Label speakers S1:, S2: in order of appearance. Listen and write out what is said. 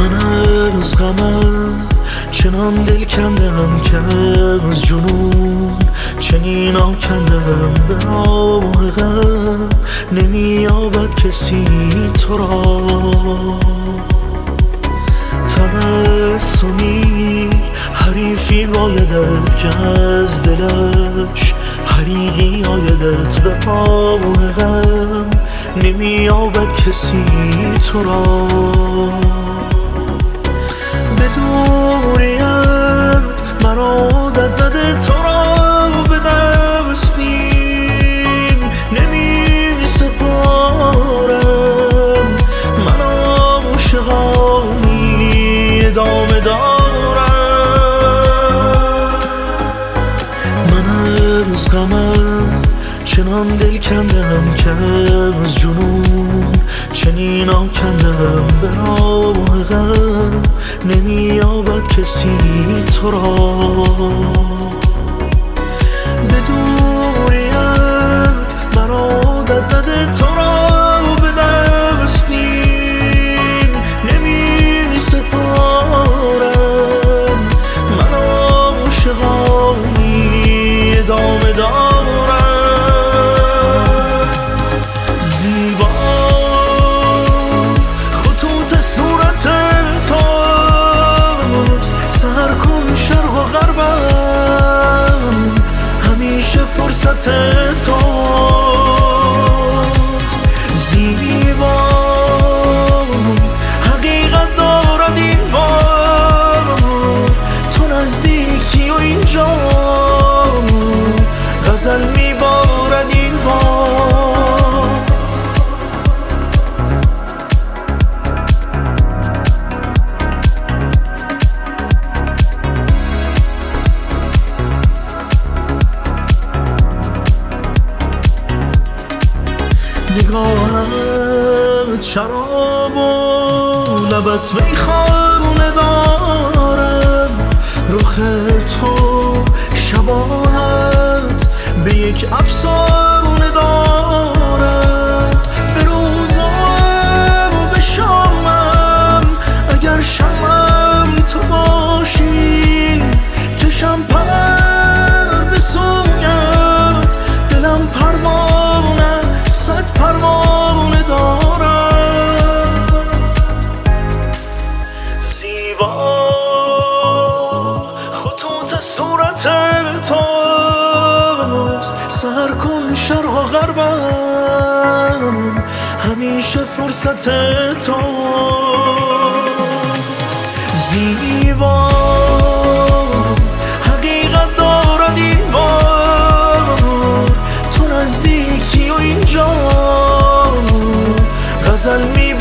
S1: من از غمت چنان دل کندم که از جنون چنین آکندم. به راه غم نمییابد کسی تو را. تبسمی حریفی بایدت که از دلش حریقی آیدت. به راه غم نمییابد کسی تو را. به دوریت مرا دد تو را به دستیم نمی سپارم. من عاشقانی ادامه دارم. من از غمت چنان دل کندم که از جنون چنین آکندم. به راه غم نمییابد کسی تو را. به دوریت مرا دد تو را به دستیم نمی سپارم. من عاشقانی ادامه دارم. فرصت توست زیبا. حقیقت دارد این بار تو نزدیکی و اینجا. غزل میبارد این بار. نگاهت شراب و لبت میخانه دارم. رخ تو شباهت به یک افسانه دارد. به روزم و به شامم اگر شمم تو باشی کشم پر به سویت. دلم پروانه صد پروانه دارم. زیبا خطوط صورت توست. سر کن شرق و غربم همیشه فرصت توست. زیبا حقیقت دارد این بار تو نزدیکی و اینجا. غزل می